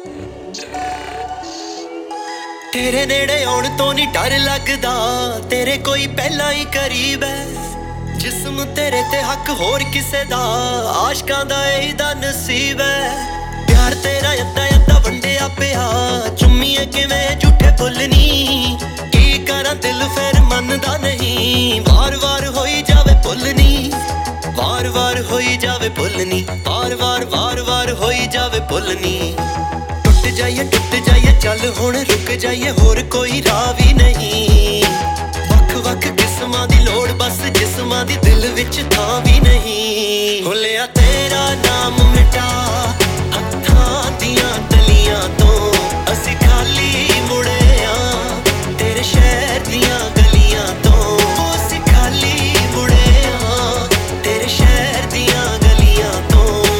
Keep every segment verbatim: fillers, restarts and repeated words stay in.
तेरे नेड़े आउण तो नहीं डर लगदा, तेरे कोई पहला ही करीब है। जिस्म तेरे ते हक होर किसे दा, आशकां दा एदा नसीब है। प्यार तेरा अद्धा अद्धा वंडिया पिया, चुम्मीए किवें झूठे भुलनी। की करां दिल फिर मनदा नहीं, वार वार होई जावे भुलनी। वार वार होई जावे भुलनी, वार वार वार वार होई जावे भुलनी। टुट जाइए टुट जाइए चल हुण रुक जाइए, होर कोई राह भी नहीं। वख वख किस्मां दी लोड़ बस जिस्मां दी दिल विच थां भी नहीं। भुलिया तेरा नाम मिटा हत्थां दियां तलियां तो, असीं खाली मुड़े आ तेरे शहर दियां गलियां तो। असीं खाली मुड़े आ तेरे शहर दियां गलियां तो।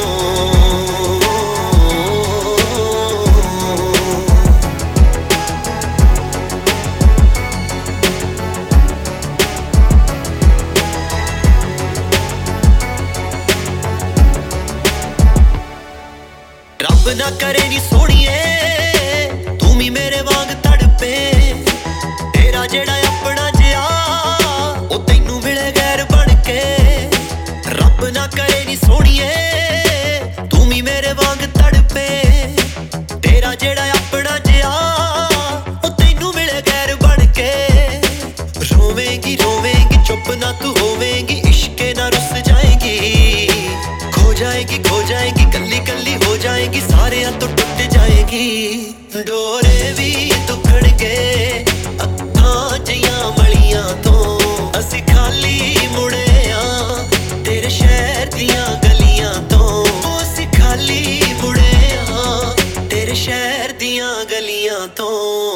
रब ना करे नी सोहणिए तू भी मेरे वांग तड़पे। तेरा जेड़ा अपना जिया ओ तैनू मिले गैर बन के। रब ना करे नी सोहणिए तू भी मेरे वांग तड़पे। तेरा जेड़ा अपना जिया ओ तैनू मिले गैर बन के। रोवेंगी रोवेंगी चुप ना तू होवेंगी, इश्के ना रुस जाएगी। खो जाएगी खो जाएगी कल्ली कल्ली हो जाएगी, सारे तो टूट जाएगी। डोरे भी दुखड़गे अखां जियां मलियां तो, असीं खाली मुड़े आ तेरे शहर दियां गलियां तो। असीं खाली मुड़े आ तेरे शहर दियां गलियां तो।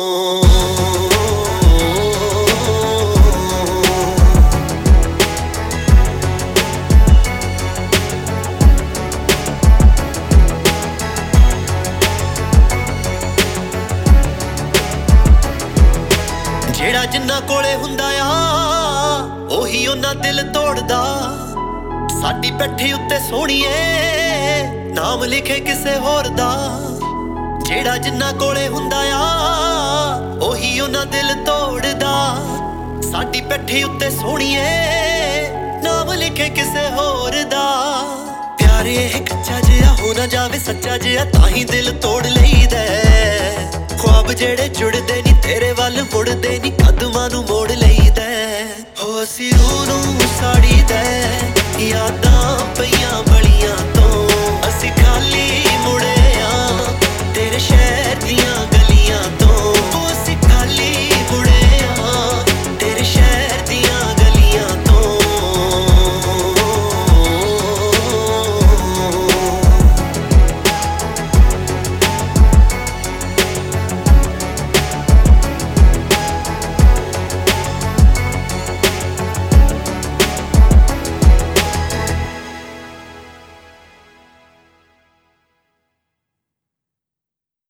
जेड़ा जिन्ना कोले हुंदा आ ओही ओना दिल तोड़दा। साडी पैठी उत्ते सोहणीए नाम लिखे किसे होर दा। जेड़ा जिन्ना कोले हुंदा आ ओही ओना दिल तोड़दा। साडी पैठी उत्ते सोहणीए नाम लिखे किसे होर दा। प्यारे कच्चा जिहा हो ना जावे सच्चा जिहा, ताही दिल तोड़ लईदा। ख्वाब जेड़े जुड़दे नी तेरे वल मुड़दे नी, कदमां नू मोड़ लईदा। हो असीं रूह नू साड़ीदा, यादां पईयां बड़ी